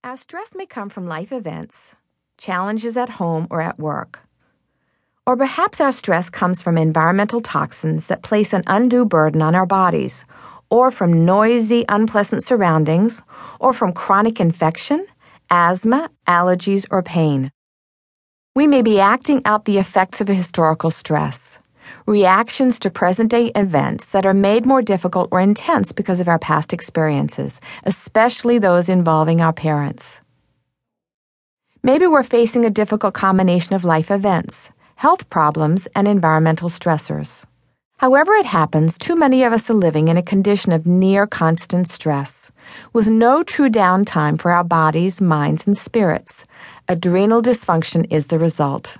Our stress may come from life events, challenges at home or at work. Or perhaps our stress comes from environmental toxins that place an undue burden on our bodies, or from noisy, unpleasant surroundings, or from chronic infection, asthma, allergies, or pain. We may be acting out the effects of a historical stress, reactions to present-day events that are made more difficult or intense because of our past experiences, especially those involving our parents. Maybe we're facing a difficult combination of life events, health problems, and environmental stressors. However it happens, too many of us are living in a condition of near constant stress, with no true downtime for our bodies, minds, and spirits. Adrenal dysfunction is the result.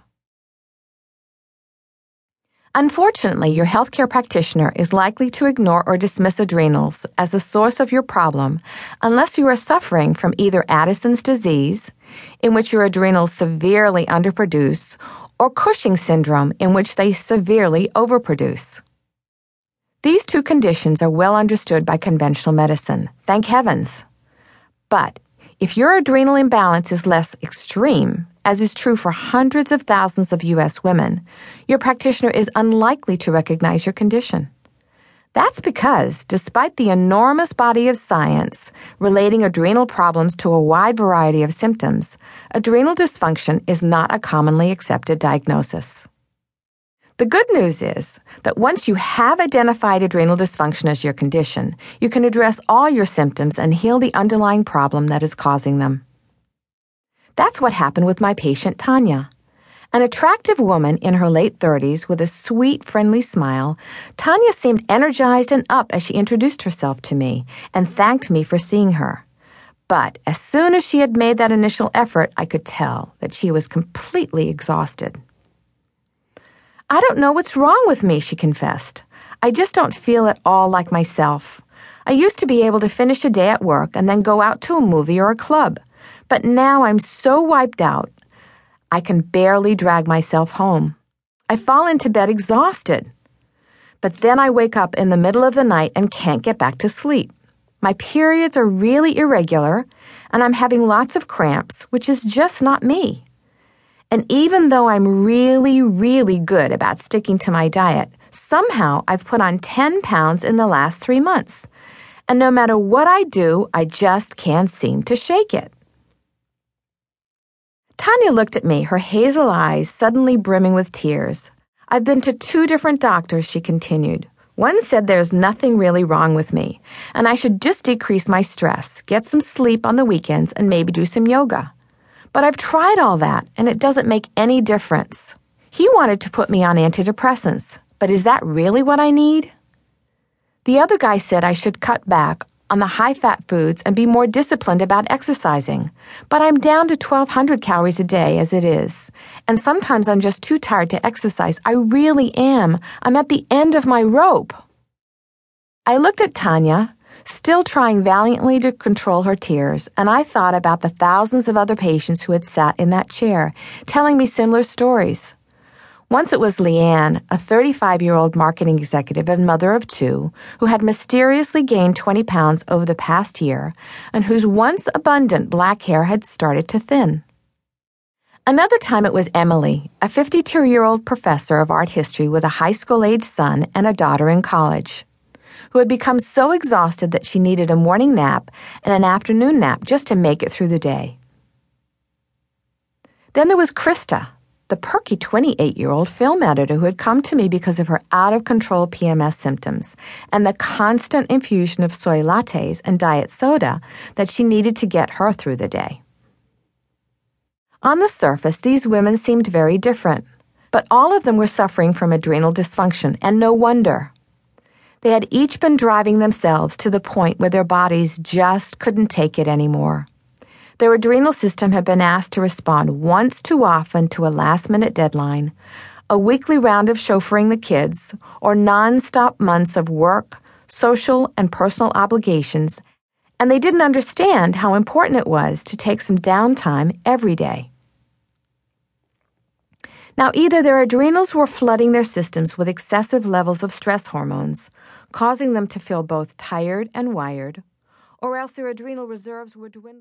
Unfortunately, your healthcare practitioner is likely to ignore or dismiss adrenals as the source of your problem unless you are suffering from either Addison's disease, in which your adrenals severely underproduce, or Cushing syndrome, in which they severely overproduce. These two conditions are well understood by conventional medicine, thank heavens. But if your adrenal imbalance is less extreme, as is true for hundreds of thousands of U.S. women, your practitioner is unlikely to recognize your condition. That's because, despite the enormous body of science relating adrenal problems to a wide variety of symptoms, adrenal dysfunction is not a commonly accepted diagnosis. The good news is that once you have identified adrenal dysfunction as your condition, you can address all your symptoms and heal the underlying problem that is causing them. That's what happened with my patient, Tanya. An attractive woman in her late 30s with a sweet, friendly smile, Tanya seemed energized and up as she introduced herself to me and thanked me for seeing her. But as soon as she had made that initial effort, I could tell that she was completely exhausted. "I don't know what's wrong with me," she confessed. "I just don't feel at all like myself. I used to be able to finish a day at work and then go out to a movie or a club. But now I'm so wiped out, I can barely drag myself home. I fall into bed exhausted. But then I wake up in the middle of the night and can't get back to sleep. My periods are really irregular, and I'm having lots of cramps, which is just not me. And even though I'm really, really good about sticking to my diet, somehow I've put on 10 pounds in the last 3 months. And no matter what I do, I just can't seem to shake it." Tanya looked at me, her hazel eyes suddenly brimming with tears. "I've been to 2 different doctors," she continued. "One said there's nothing really wrong with me, and I should just decrease my stress, get some sleep on the weekends, and maybe do some yoga. But I've tried all that, and it doesn't make any difference. He wanted to put me on antidepressants, but is that really what I need? The other guy said I should cut back on the high-fat foods and be more disciplined about exercising. But I'm down to 1,200 calories a day as it is. And sometimes I'm just too tired to exercise. I really am. I'm at the end of my rope." I looked at Tanya, still trying valiantly to control her tears, and I thought about the thousands of other patients who had sat in that chair, telling me similar stories. Once it was Leanne, a 35-year-old marketing executive and mother of 2, who had mysteriously gained 20 pounds over the past year and whose once abundant black hair had started to thin. Another time it was Emily, a 52-year-old professor of art history with a high school-age son and a daughter in college, who had become so exhausted that she needed a morning nap and an afternoon nap just to make it through the day. Then there was Krista, the perky 28-year-old film editor who had come to me because of her out-of-control PMS symptoms and the constant infusion of soy lattes and diet soda that she needed to get her through the day. On the surface, these women seemed very different, but all of them were suffering from adrenal dysfunction, and no wonder. They had each been driving themselves to the point where their bodies just couldn't take it anymore. Their adrenal system had been asked to respond once too often to a last-minute deadline, a weekly round of chauffeuring the kids, or non-stop months of work, social, and personal obligations, and they didn't understand how important it was to take some downtime every day. Now, either their adrenals were flooding their systems with excessive levels of stress hormones, causing them to feel both tired and wired, or else their adrenal reserves were dwindling.